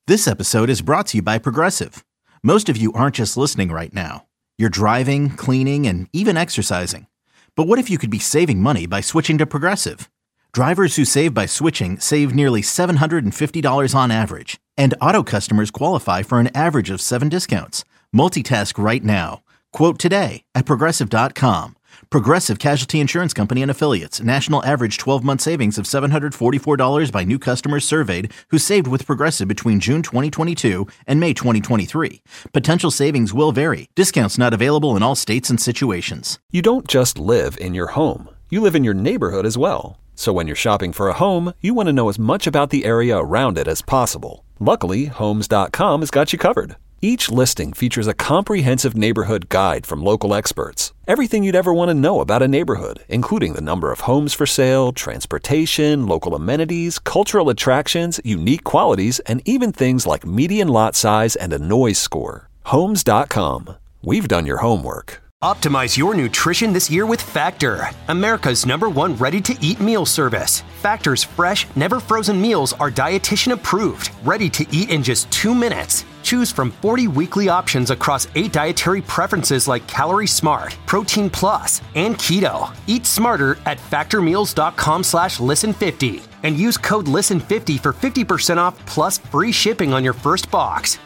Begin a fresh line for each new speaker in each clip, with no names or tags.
This episode is brought to you by Progressive. Most of you aren't just listening right now. You're driving, cleaning, and even exercising. But what if you could be saving money by switching to Progressive? Drivers who save by switching save nearly $750 on average. And auto customers qualify for an average of 7 discounts. Multitask right now. Quote today at Progressive.com. Progressive Casualty Insurance Company and Affiliates. National average 12-month savings of $744 by new customers surveyed who saved with Progressive between June 2022 and May 2023. Potential savings will vary. Discounts not available in all states and situations.
You don't just live in your home. You live in your neighborhood as well. So when you're shopping for a home, you want to know as much about the area around it as possible. Luckily, Homes.com has got you covered. Each listing features a comprehensive neighborhood guide from local experts. Everything you'd ever want to know about a neighborhood, including the number of homes for sale, transportation, local amenities, cultural attractions, unique qualities, and even things like median lot size and a noise score. Homes.com. We've done your homework.
Optimize your nutrition this year with Factor, America's #1 ready-to-eat meal service. Factor's fresh, never-frozen meals are dietitian approved, ready to eat in just 2 minutes. Choose from 40 weekly options across 8 dietary preferences like Calorie Smart, Protein Plus, and Keto. Eat smarter at factormeals.com/listen50 and use code LISTEN50 for 50% off plus free shipping on your first box.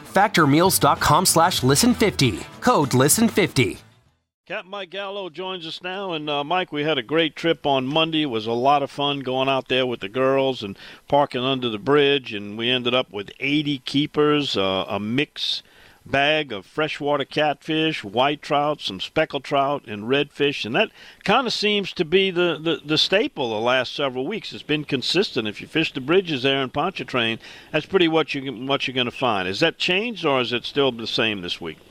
Factormeals.com/listen50. Code LISTEN50.
Captain Mike Gallo joins us now, and Mike, we had a great trip on Monday. It was a lot of fun going out there with the girls and parking under the bridge, and we ended up with 80 keepers, a mix bag of freshwater catfish, white trout, some speckled trout, and redfish, and that kind of seems to be the staple the last several weeks. It's been consistent. If you fish the bridges there in Pontchartrain, that's pretty what you're going to find. Has that changed, or is it still the same this week?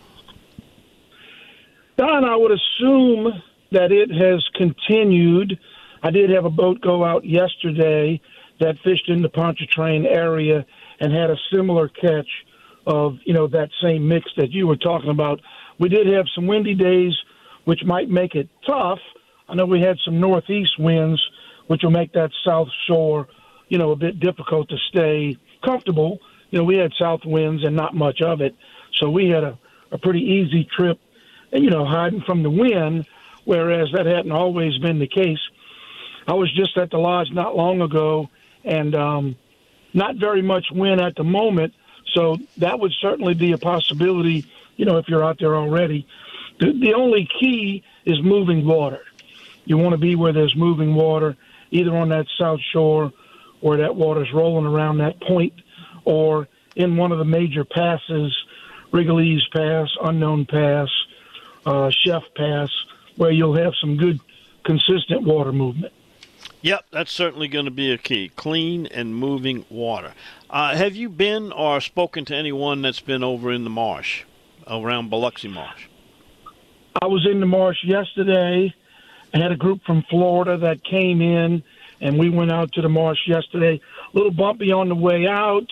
Don, I would assume that it has continued. I did have a boat go out yesterday that fished in the Pontchartrain area and had a similar catch of, that same mix that you were talking about. We did have some windy days, which might make it tough. I know we had some northeast winds, which will make that south shore, a bit difficult to stay comfortable. We had south winds and not much of it. So we had a pretty easy trip, hiding from the wind, whereas that hadn't always been the case. I was just at the lodge not long ago, and not very much wind at the moment, so that would certainly be a possibility, if you're out there already. The only key is moving water. You want to be where there's moving water, either on that south shore where that water's rolling around that point, or in one of the major passes, Wrigley's Pass, Unknown Pass, Chef Pass, where you'll have some good, consistent water movement.
Yep, that's certainly going to be a key, clean and moving water. Have you been or spoken to anyone that's been over in the marsh, around Biloxi Marsh?
I was in the marsh yesterday. I had a group from Florida that came in, and we went out to the marsh yesterday. A little bumpy on the way out.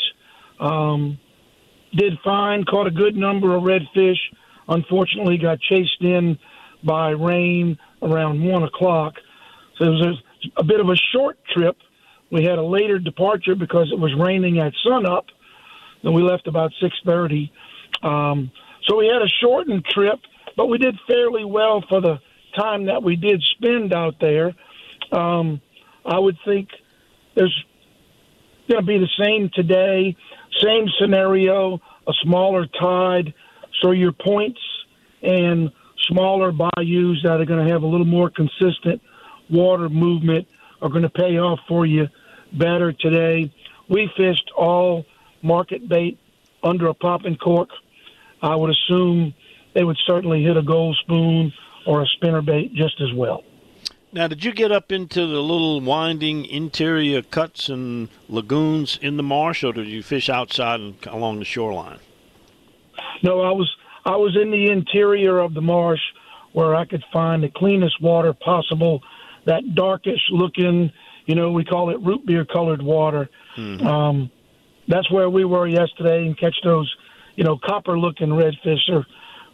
Did fine, caught a good number of redfish. Unfortunately, got chased in by rain around 1 o'clock. So it was a bit of a short trip. We had a later departure because it was raining at sunup. Then we left about 6:30. So we had a shortened trip, but we did fairly well for the time that we did spend out there. I would think there's going to be the same today, same scenario, a smaller tide. So your points and smaller bayous that are going to have a little more consistent water movement are going to pay off for you better today. We fished all market bait under a popping cork. I would assume they would certainly hit a gold spoon or a spinner bait just as well.
Now, did you get up into the little winding interior cuts and lagoons in the marsh, or did you fish outside and along the shoreline?
No, I was in the interior of the marsh where I could find the cleanest water possible, that darkish looking, we call it root beer colored water. Mm-hmm. That's where we were yesterday and catch those, copper looking redfish. They're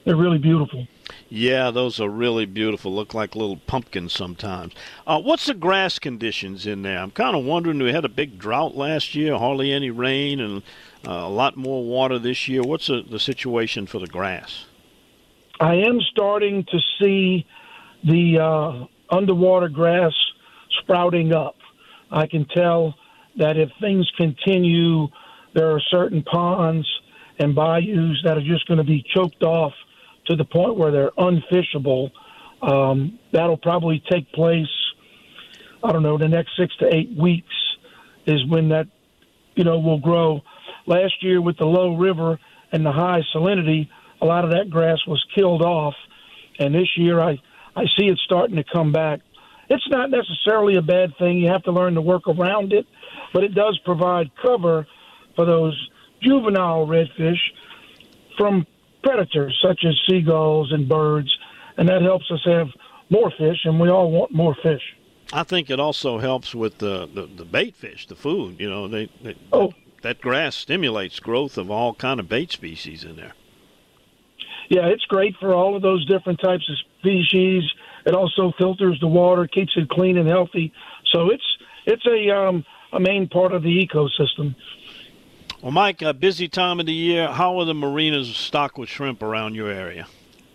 They're really beautiful.
Yeah, those are really beautiful. Look like little pumpkins sometimes. What's the grass conditions in there? I'm kind of wondering, we had a big drought last year, hardly any rain, and a lot more water this year. What's the situation for the grass?
I am starting to see the underwater grass sprouting up. I can tell that if things continue, there are certain ponds and bayous that are just going to be choked off to the point where they're unfishable. That'll probably take place, I don't know, the next 6 to 8 weeks is when that, will grow. Last year with the low river and the high salinity, a lot of that grass was killed off. And this year I see it starting to come back. It's not necessarily a bad thing. You have to learn to work around it, but it does provide cover for those juvenile redfish from predators such as seagulls and birds, and that helps us have more fish, and we all want more fish.
I think it also helps with the bait fish, the food. That grass stimulates growth of all kind of bait species in there.
Yeah, it's great for all of those different types of species. It also filters the water, keeps it clean and healthy. So it's a main part of the ecosystem.
Well, Mike, a busy time of the year. How are the marinas stocked with shrimp around your area?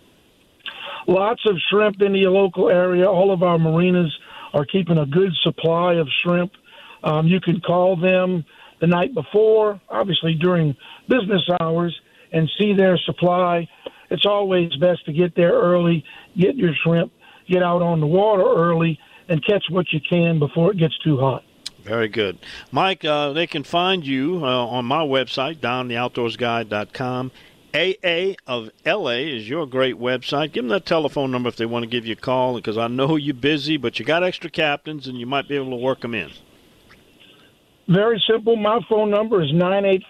Lots of shrimp in the local area. All of our marinas are keeping a good supply of shrimp. You can call them the night before, obviously during business hours, and see their supply. It's always best to get there early, get your shrimp, get out on the water early, and catch what you can before it gets too hot.
Very good. Mike, they can find you on my website, dontheoutdoorsguide.com. AA of LA is your great website. Give them that telephone number if they want to give you a call, because I know you're busy, but you got extra captains, and you might be able to work them in.
Very simple. My phone number is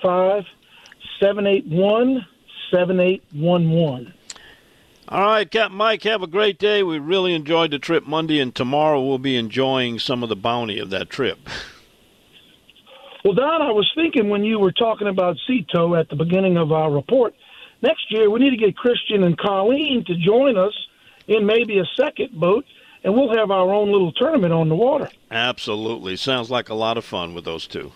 985-781-7811.
All right, Captain Mike, have a great day. We really enjoyed the trip Monday, and tomorrow we'll be enjoying some of the bounty of that trip.
Well, Don, I was thinking when you were talking about sea tow at the beginning of our report, next year we need to get Christian and Colleen to join us in maybe a second boat, and we'll have our own little tournament on the water.
Absolutely. Sounds like a lot of fun with those two.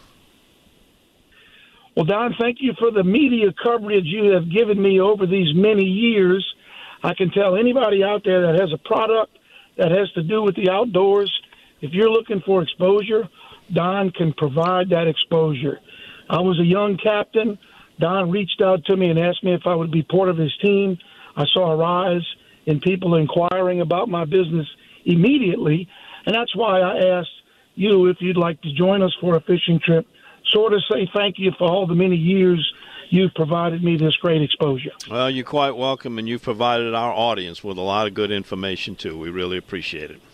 Well, Don, thank you for the media coverage you have given me over these many years. I can tell anybody out there that has a product that has to do with the outdoors, if you're looking for exposure, Don can provide that exposure. I was a young captain. Don reached out to me and asked me if I would be part of his team. I saw a rise in people inquiring about my business immediately, and that's why I asked you if you'd like to join us for a fishing trip, sort of say thank you for all the many years you've provided me this great exposure.
Well, you're quite welcome, and you've provided our audience with a lot of good information, too. We really appreciate it.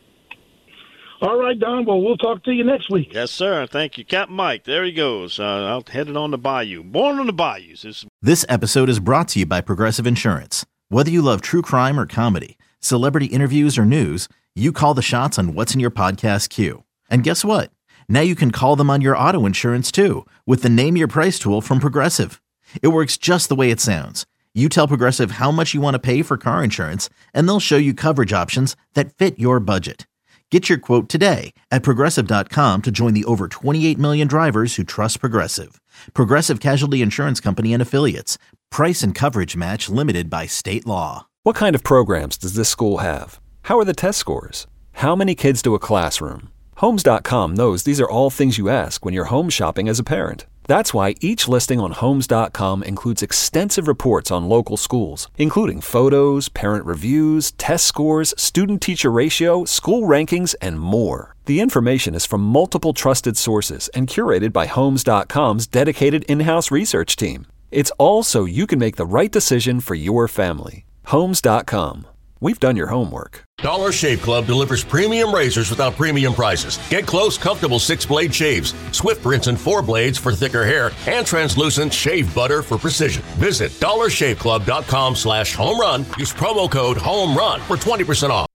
All right, Don. Well, we'll talk to you next week.
Yes, sir. Thank you. Captain Mike, there he goes. Out headed on the bayou. Born on the bayous.
This episode is brought to you by Progressive Insurance. Whether you love true crime or comedy, celebrity interviews or news, you call the shots on what's in your podcast queue. And guess what? Now you can call them on your auto insurance, too, with the Name Your Price tool from Progressive. It works just the way it sounds. You tell Progressive how much you want to pay for car insurance, and they'll show you coverage options that fit your budget. Get your quote today at Progressive.com to join the over 28 million drivers who trust Progressive. Progressive Casualty Insurance Company and Affiliates. Price and coverage match limited by state law.
What kind of programs does this school have? How are the test scores? How many kids do a classroom? Homes.com knows these are all things you ask when you're home shopping as a parent. That's why each listing on Homes.com includes extensive reports on local schools, including photos, parent reviews, test scores, student-teacher ratio, school rankings, and more. The information is from multiple trusted sources and curated by Homes.com's dedicated in-house research team. It's all so you can make the right decision for your family. Homes.com. We've done your homework.
Dollar Shave Club delivers premium razors without premium prices. Get close, comfortable 6-blade shaves, Swift rinse and 4 blades for thicker hair, and translucent shave butter for precision. Visit dollarshaveclub.com/homerun. Use promo code HOMERUN for 20% off.